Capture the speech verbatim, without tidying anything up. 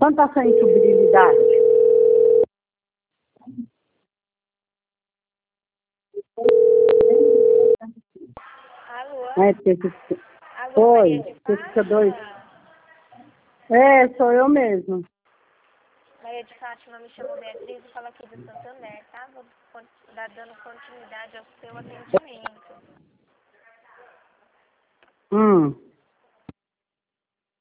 Quanto está sua insubilidade? Alô? É, porque você... Alô, Oi, Maria de você fica dois. Fátima? É, sou eu mesmo. Maria de Fátima, me chamo Beatriz e falo aqui do Santander, tá? Vou con- dar dando continuidade ao seu atendimento. Hum.